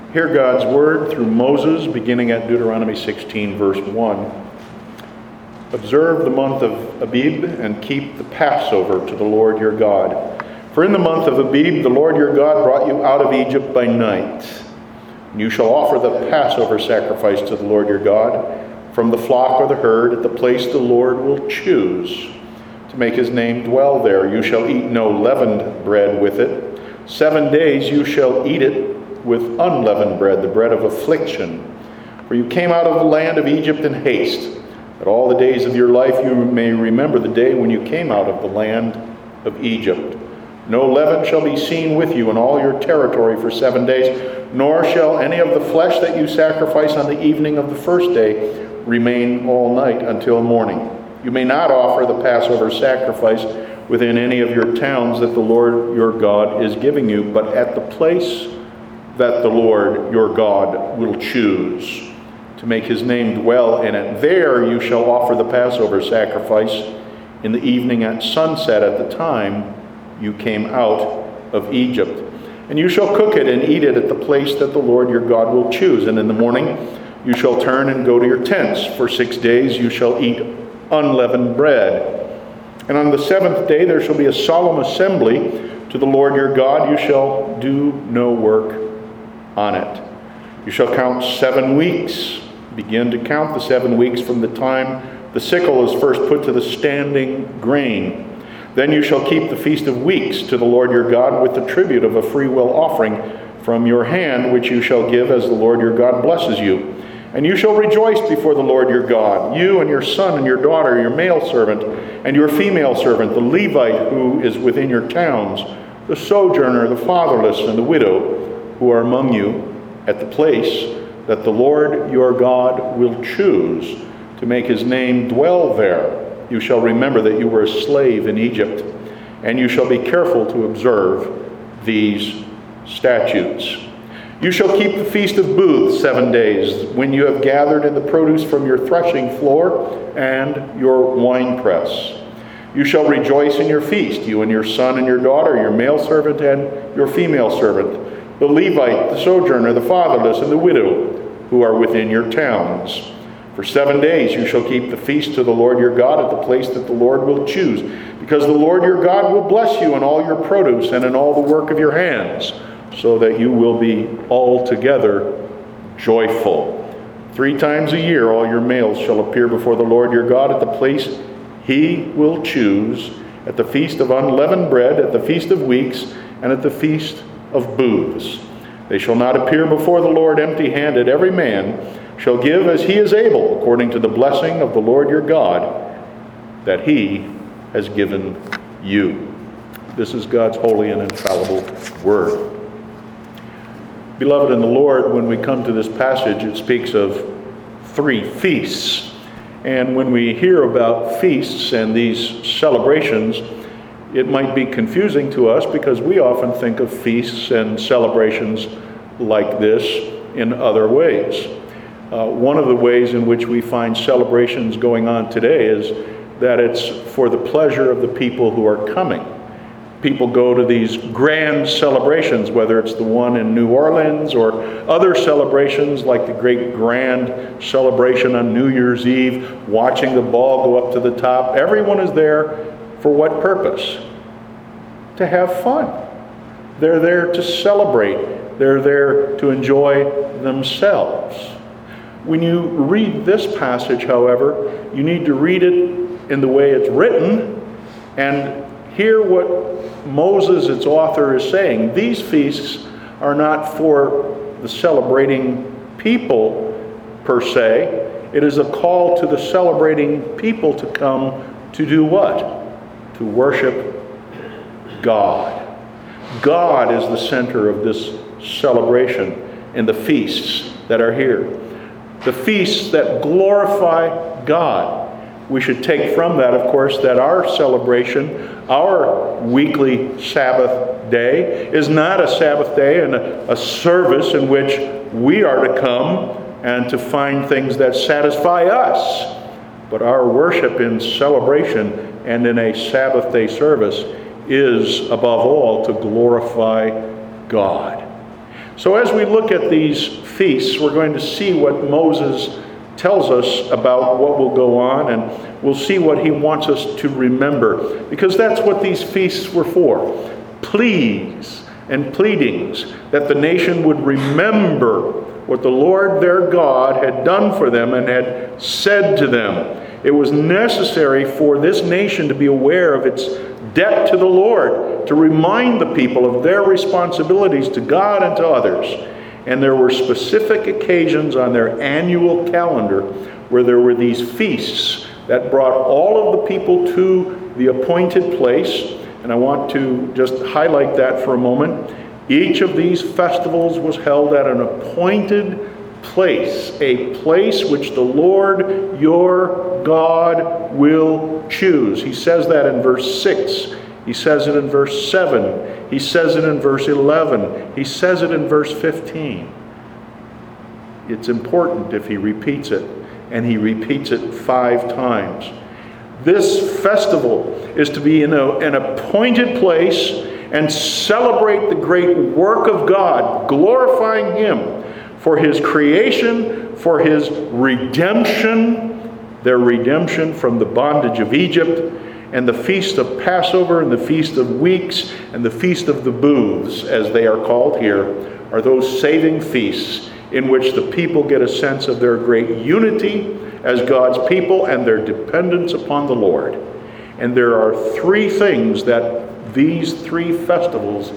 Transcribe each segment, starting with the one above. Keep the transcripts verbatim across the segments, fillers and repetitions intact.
Hear God's word through Moses, beginning at Deuteronomy sixteen, verse one. Observe the month of Abib and keep the Passover to the Lord your God. For in the month of Abib the Lord your God brought you out of Egypt by night. And you shall offer the Passover sacrifice to the Lord your God from the flock or the herd at the place the Lord will choose to make his name dwell there. You shall eat no leavened bread with it. Seven days you shall eat it with unleavened bread, the bread of affliction. For you came out of the land of Egypt in haste, that all the days of your life you may remember the day when you came out of the land of Egypt. No leaven shall be seen with you in all your territory for seven days, nor shall any of the flesh that you sacrifice on the evening of the first day remain all night until morning. You may not offer the Passover sacrifice within any of your towns that the Lord your God is giving you, but at the place that the Lord your God will choose to make his name dwell in it. There you shall offer the Passover sacrifice in the evening at sunset at the time you came out of Egypt. And you shall cook it and eat it at the place that the Lord your God will choose. And in the morning you shall turn and go to your tents. For six days you shall eat unleavened bread. And on the seventh day there shall be a solemn assembly to the Lord your God. You shall do no work on it. You shall count seven weeks. Begin to count the seven weeks from the time the sickle is first put to the standing grain. Then you shall keep the Feast of Weeks to the Lord your God with the tribute of a freewill offering from your hand, which you shall give as the Lord your God blesses you. And you shall rejoice before the Lord your God, you and your son and your daughter, your male servant and your female servant, the Levite who is within your towns, the sojourner, the fatherless, and the widow who are among you, at the place that the Lord your God will choose to make his name dwell there. You shall remember that you were a slave in Egypt, and you shall be careful to observe these statutes. You shall keep the Feast of Booths seven days, when you have gathered in the produce from your threshing floor and your winepress. You shall rejoice in your feast, you and your son and your daughter, your male servant and your female servant, the Levite, the sojourner, the fatherless, and the widow who are within your towns. For seven days you shall keep the feast to the Lord your God at the place that the Lord will choose, because the Lord your God will bless you in all your produce and in all the work of your hands, so that you will be altogether joyful. Three times a year all your males shall appear before the Lord your God at the place he will choose, at the feast of unleavened bread, at the feast of weeks, and at the feast of booths. They shall not appear before the Lord empty-handed. Every man shall give as he is able, according to the blessing of the Lord your God that he has given you. This is God's holy and infallible word. Beloved in the Lord, when we come to this passage, it speaks of three feasts. And when we hear about feasts and these celebrations, it might be confusing to us because we often think of feasts and celebrations like this in other ways. Uh, one of the ways in which we find celebrations going on today is that it's for the pleasure of the people who are coming. People go to these grand celebrations, whether it's the one in New Orleans or other celebrations like the great grand celebration on New Year's Eve, watching the ball go up to the top. Everyone is there for what purpose? To have fun. They're there to celebrate. They're there to enjoy themselves. When you read this passage, however, you need to read it in the way it's written and hear what Moses, its author, is saying. These feasts are not for the celebrating people per se. It is a call to the celebrating people to come to do what? To worship God. God is the center of this celebration and the feasts that are here. The feasts that glorify God. We should take from that, of course, that our celebration, our weekly Sabbath day, is not a Sabbath day and a, a service in which we are to come and to find things that satisfy us. But our worship in celebration and in a Sabbath day service is, above all, to glorify God. So as we look at these feasts, we're going to see what Moses tells us about what will go on, and we'll see what he wants us to remember, because that's what these feasts were for. Pleas and pleadings that the nation would remember what the Lord their God had done for them and had said to them. It was necessary for this nation to be aware of its debt to the Lord, to remind the people of their responsibilities to God and to others. And there were specific occasions on their annual calendar where there were these feasts that brought all of the people to the appointed place. And I want to just highlight that for a moment. Each of these festivals was held at an appointed place, a place which the Lord your God will choose. He says that in verse six. He says it in verse seven. He says it in verse eleven. He says it in verse fifteen. It's important if he repeats it, and he repeats it five times. This festival is to be in a, an appointed place and celebrate the great work of God, glorifying Him for His creation, for His redemption, their redemption from the bondage of Egypt, and the Feast of Passover and the Feast of Weeks and the Feast of the Booths, as they are called here, are those saving feasts in which the people get a sense of their great unity as God's people and their dependence upon the Lord. And there are three things that these three festivals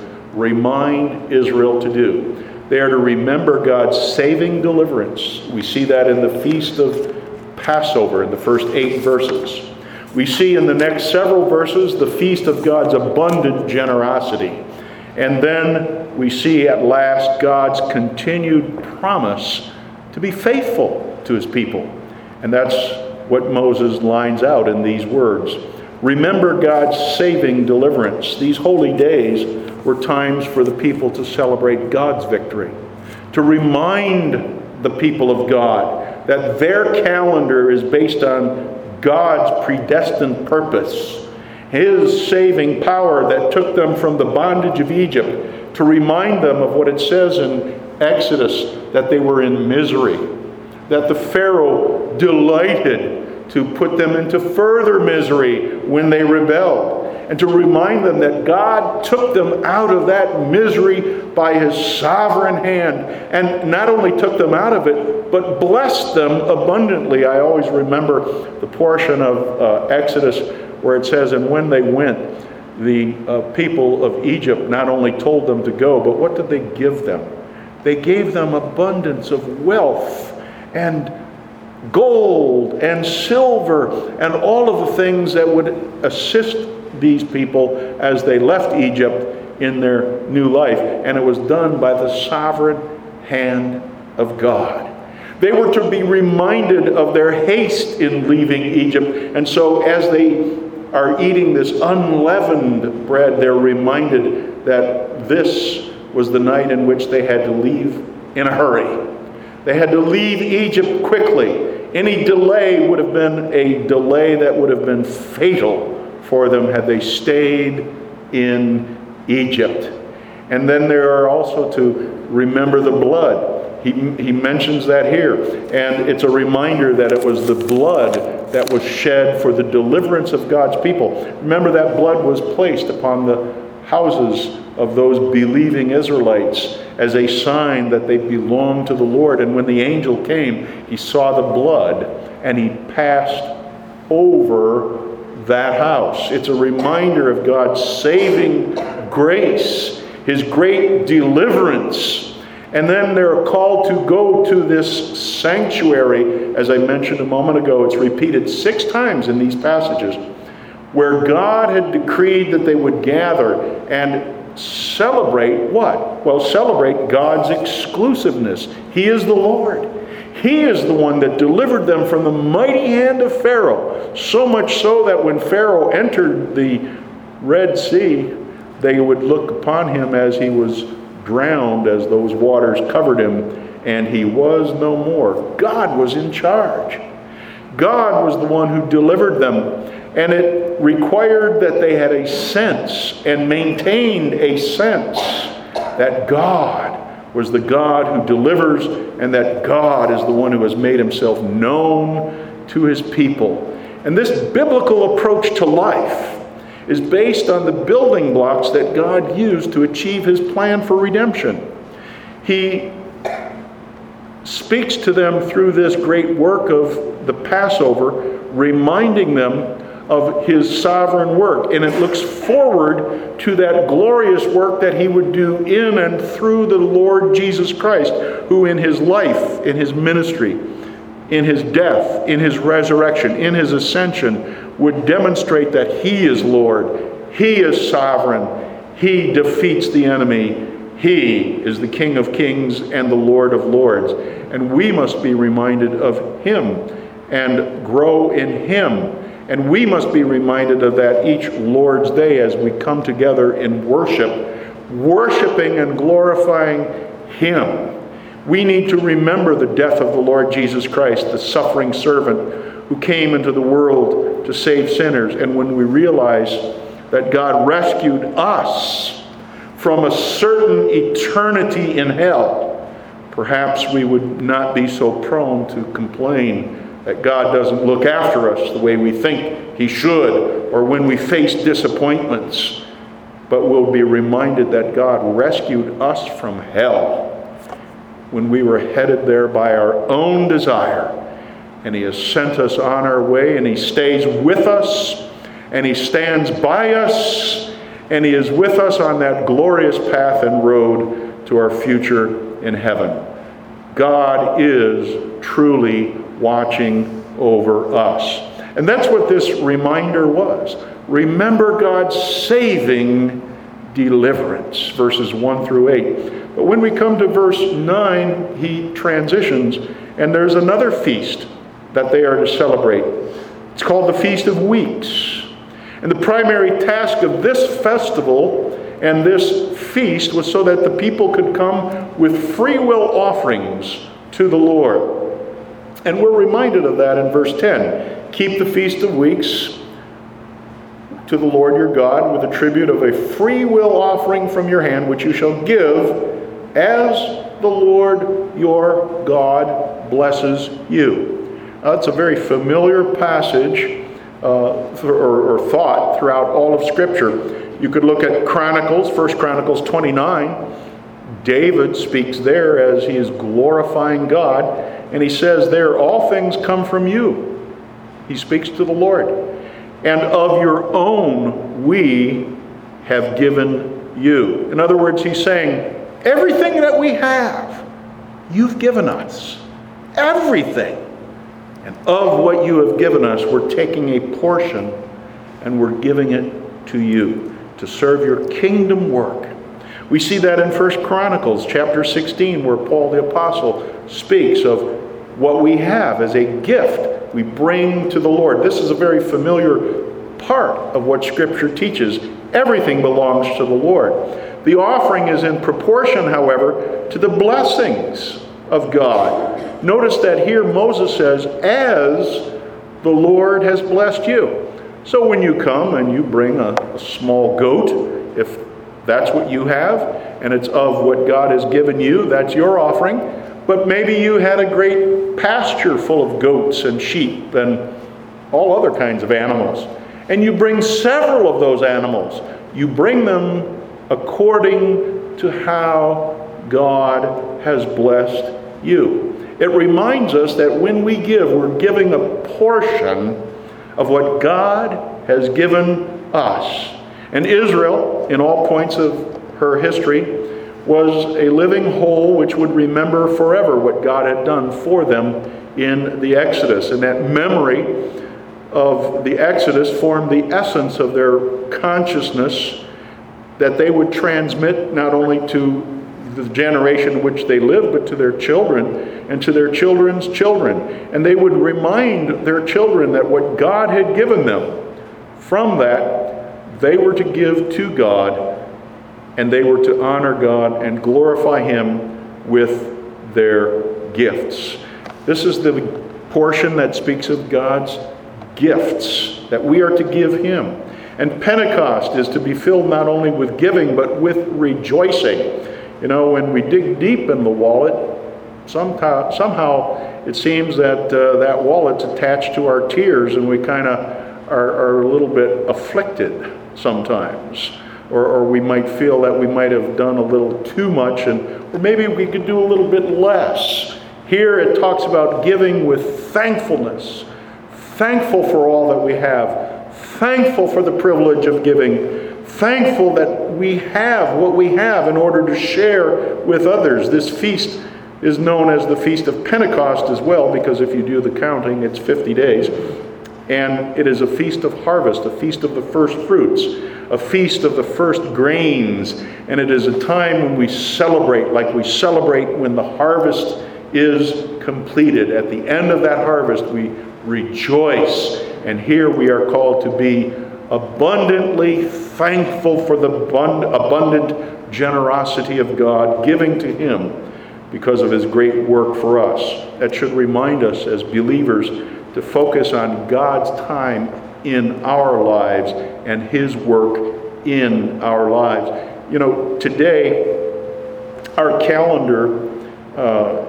remind Israel to do. They are to remember God's saving deliverance. We see that in the Feast of Passover in the first eight verses. We see in the next several verses the feast of God's abundant generosity. And then we see at last God's continued promise to be faithful to His people. And that's what Moses lines out in these words. Remember God's saving deliverance. These holy days were times for the people to celebrate God's victory, to remind the people of God that their calendar is based on God's predestined purpose, His saving power that took them from the bondage of Egypt, to remind them of what it says in Exodus, that they were in misery, that the Pharaoh delighted to put them into further misery when they rebelled, and to remind them that God took them out of that misery by His sovereign hand, and not only took them out of it, but blessed them abundantly. I always remember the portion of uh, Exodus where it says, and when they went, the uh, people of Egypt not only told them to go, but what did they give them? They gave them abundance of wealth and gold and silver and all of the things that would assist these people as they left Egypt in their new life. And it was done by the sovereign hand of God. They were to be reminded of their haste in leaving Egypt. And so as they are eating this unleavened bread, they're reminded that this was the night in which they had to leave in a hurry. They had to leave Egypt quickly. Any delay would have been a delay that would have been fatal for them had they stayed in Egypt. And then there are also to remember the blood. He, he mentions that here. And it's a reminder that it was the blood that was shed for the deliverance of God's people. Remember, that blood was placed upon the houses of those believing Israelites as a sign that they belonged to the Lord. And when the angel came, he saw the blood and he passed over that house. It's a reminder of God's saving grace, His great deliverance. And then they're called to go to this sanctuary. As I mentioned a moment ago, it's repeated six times in these passages, where God had decreed that they would gather and celebrate what? Well, celebrate God's exclusiveness. He is the Lord. He is the one that delivered them from the mighty hand of Pharaoh. So much so that when Pharaoh entered the Red Sea, they would look upon him as he was drowned, as those waters covered him, and he was no more. God was in charge. God was the one who delivered them. And it required that they had a sense and maintained a sense that God was the God who delivers, and that God is the one who has made himself known to his people. And this biblical approach to life is based on the building blocks that God used to achieve his plan for redemption. He speaks to them through this great work of the Passover, reminding them of his sovereign work. And it looks forward to that glorious work that he would do in and through the Lord Jesus Christ, who in his life, in his ministry, in his death, in his resurrection, in his ascension, would demonstrate that he is Lord, he is sovereign, he defeats the enemy, he is the King of Kings and the Lord of Lords. And we must be reminded of him and grow in him. And we must be reminded of that each Lord's Day as we come together in worship, worshiping and glorifying him. We need to remember the death of the Lord Jesus Christ, the suffering servant who came into the world to save sinners. And when we realize that God rescued us from a certain eternity in hell, perhaps we would not be so prone to complain that God doesn't look after us the way we think he should, or when we face disappointments. But we'll be reminded that God rescued us from hell when we were headed there by our own desire. And he has sent us on our way, and he stays with us, and he stands by us, and he is with us on that glorious path and road to our future in heaven. God is truly watching over us. And that's what this reminder was. Remember God's saving deliverance, verses one through eight. But when we come to verse nine, he transitions, and there's another feast that they are to celebrate. It's called the Feast of Weeks. And the primary task of this festival and this feast was so that the people could come with free will offerings to the Lord. And we're reminded of that in verse ten. Keep the Feast of Weeks to the Lord your God with a tribute of a free will offering from your hand, which you shall give as the Lord your God blesses you. Uh, it's a very familiar passage uh, th- or, or thought throughout all of Scripture. You could look at Chronicles, First Chronicles twenty-nine. David speaks there as he is glorifying God, and he says there, all things come from you. He speaks to the Lord. And of your own we have given you. In other words, he's saying, everything that we have, you've given us. Everything. And of what you have given us, we're taking a portion and we're giving it to you to serve your kingdom work. We see that in First Chronicles chapter sixteen, where Paul the Apostle speaks of what we have as a gift we bring to the Lord. This is a very familiar part of what Scripture teaches. Everything belongs to the Lord. The offering is in proportion, however, to the blessings of God. Notice that here Moses says, as the Lord has blessed you. So when you come and you bring a, a small goat, if that's what you have, and it's of what God has given you, that's your offering. But maybe you had a great pasture full of goats and sheep and all other kinds of animals. And you bring several of those animals. You bring them according to how God has blessed you. It reminds us that when we give, we're giving a portion of what God has given us. And Israel, in all points of her history, was a living whole which would remember forever what God had done for them in the Exodus. And that memory of the Exodus formed the essence of their consciousness that they would transmit not only to the generation in which they lived, but to their children and to their children's children. And they would remind their children that what God had given them, from that, they were to give to God, and they were to honor God and glorify Him with their gifts. This is the portion that speaks of God's gifts that we are to give Him. And Pentecost is to be filled not only with giving, but with rejoicing. You know, when we dig deep in the wallet, somehow, somehow it seems that uh, that wallet's attached to our tears, and we kind of are, are a little bit afflicted sometimes. Or, or we might feel that we might have done a little too much, and or maybe we could do a little bit less. Here it talks about giving with thankfulness. Thankful for all that we have. Thankful for the privilege of giving. Thankful that we have what we have in order to share with others. This feast is known as the Feast of Pentecost as well, because if you do the counting, it's fifty days. And it is a feast of harvest, a feast of the first fruits, a feast of the first grains. And it is a time when we celebrate, like we celebrate when the harvest is completed. At the end of that harvest, we rejoice. And here we are called to be abundantly thankful for the abundant generosity of God, giving to Him because of His great work for us. That should remind us as believers to focus on God's time in our lives and His work in our lives. You know, today, our calendar uh,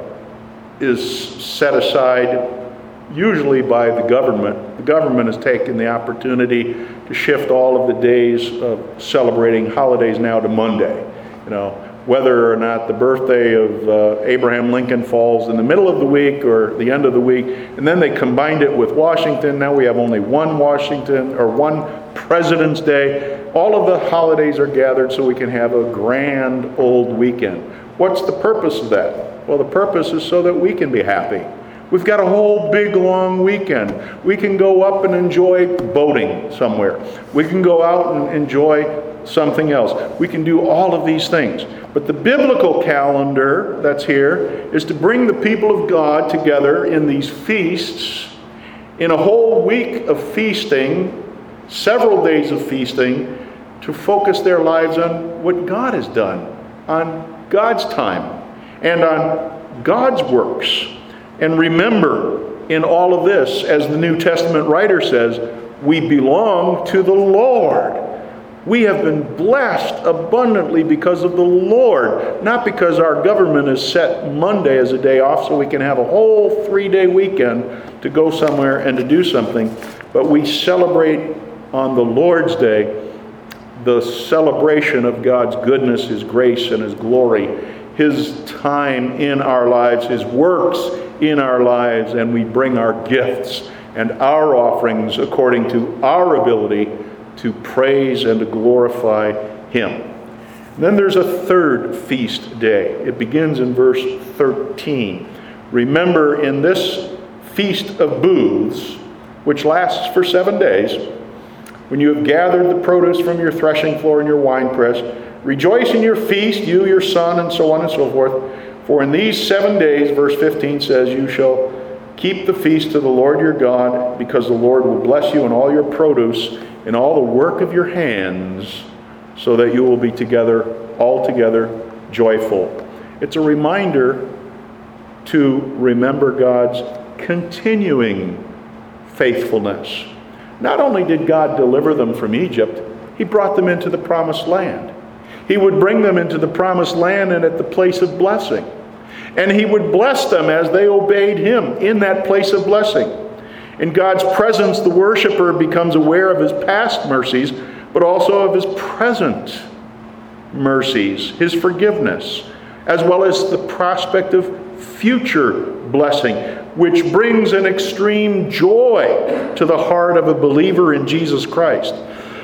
is set aside usually by the government. The government has taken the opportunity to shift all of the days of celebrating holidays now to Monday. You know, whether or not the birthday of uh, Abraham Lincoln falls in the middle of the week or the end of the week, and then they combined it with Washington. Now we have only one Washington or one President's Day. All of the holidays are gathered so we can have a grand old weekend. What's the purpose of that? Well, the purpose is so that we can be happy. We've got a whole big long weekend. We can go up and enjoy boating somewhere. We can go out and enjoy something else. We can do all of these things. But the biblical calendar that's here is to bring the people of God together in these feasts, in a whole week of feasting, several days of feasting, to focus their lives on what God has done, on God's time, and on God's works. And remember, in all of this, as the New Testament writer says, we belong to the Lord. We have been blessed abundantly because of the Lord, not because our government has set Monday as a day off so we can have a whole three-day weekend to go somewhere and to do something, but we celebrate on the Lord's Day the celebration of God's goodness, His grace, and His glory, His time in our lives, His works in our lives, and we bring our gifts and our offerings according to our ability to praise and to glorify Him. And then there's a third feast day. It begins in verse thirteen. Remember, in this Feast of Booths, which lasts for seven days, when you have gathered the produce from your threshing floor and your winepress, rejoice in your feast, you, your son, and so on and so forth. For in these seven days, verse fifteen says, you shall keep the feast to the Lord your God, because the Lord will bless you in all your produce, in all the work of your hands, so that you will be together, altogether joyful. It's a reminder to remember God's continuing faithfulness. Not only did God deliver them from Egypt, He brought them into the promised land. He would bring them into the promised land and at the place of blessing. And He would bless them as they obeyed Him in that place of blessing. In God's presence, the worshiper becomes aware of His past mercies, but also of His present mercies, His forgiveness, as well as the prospect of future blessing, which brings an extreme joy to the heart of a believer in Jesus Christ.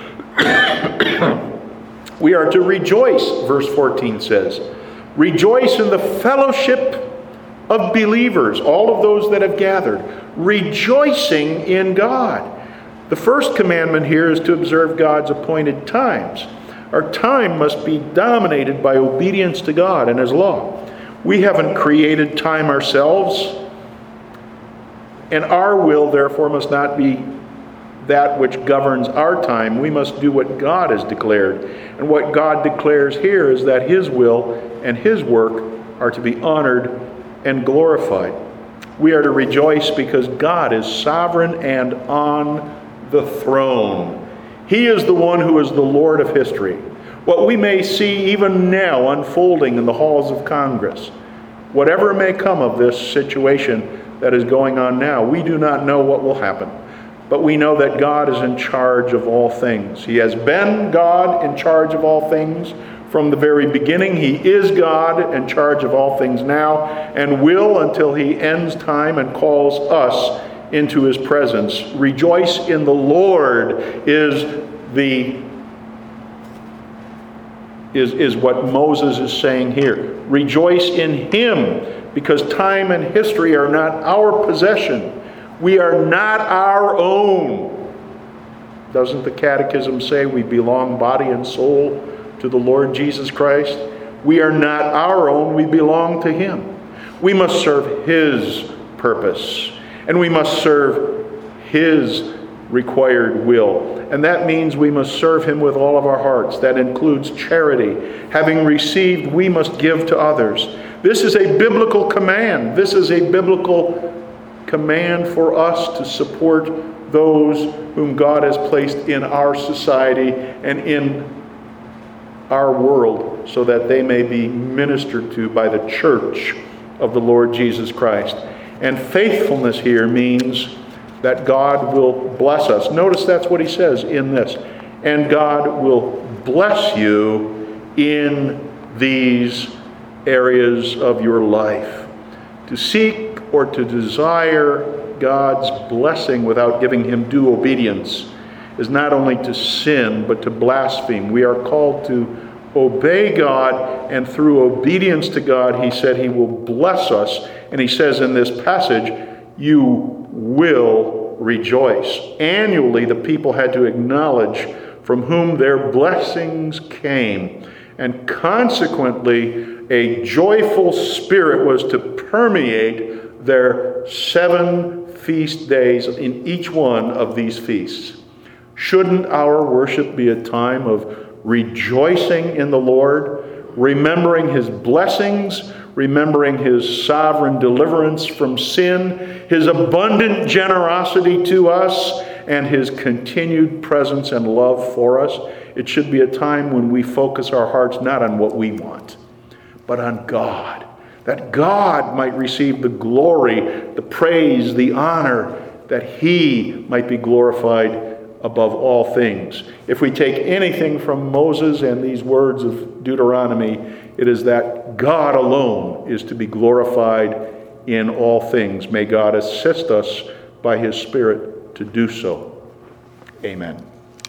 We are to rejoice, verse fourteen says. Rejoice in the fellowship of believers, all of those that have gathered, rejoicing in God. The first commandment here is to observe God's appointed times. Our time must be dominated by obedience to God and His law. We haven't created time ourselves, and our will, therefore, must not be that which governs our time. We must do what God has declared. And what God declares here is that His will and His work are to be honored and glorified. We are to rejoice because God is sovereign and on the throne. He is the one who is the Lord of history. what we may see even now unfolding in the halls of Congress, whatever may come of this situation that is going on now, we do not know what will happen. But we know that God is in charge of all things. He has been God in charge of all things from the very beginning. He is God in charge of all things now, and will until he ends time and calls us into his presence. Rejoice in the Lord is the is, is what Moses is saying here. Rejoice in him, because time and history are not our possession. We are not our own. Doesn't the Catechism say we belong body and soul to the Lord Jesus Christ? We are not our own, we belong to him. We must serve his purpose, and we must serve his required will. And that means we must serve him with all of our hearts. That includes charity. Having received, we must give to others. This is a biblical command. This is a biblical command for us to support those whom God has placed in our society and in our world, so that they may be ministered to by the church of the Lord Jesus Christ. And faithfulness here means that God will bless us. Notice that's what he says in this. And God will bless you in these areas of your life. To seek or to desire God's blessing without giving him due obedience is not only to sin, but to blaspheme. We are called to obey God, and through obedience to God, he said he will bless us. And he says in this passage, you will rejoice. Annually, the people had to acknowledge from whom their blessings came. And consequently, a joyful spirit was to permeate their seven feast days in each one of these feasts. Shouldn't our worship be a time of rejoicing in the Lord, remembering his blessings, remembering his sovereign deliverance from sin, his abundant generosity to us, and his continued presence and love for us? It should be a time when we focus our hearts not on what we want, but on God, that God might receive the glory, the praise, the honor, that he might be glorified above all things. If we take anything from Moses and these words of Deuteronomy, it is that God alone is to be glorified in all things. May God assist us by his Spirit to do so. Amen.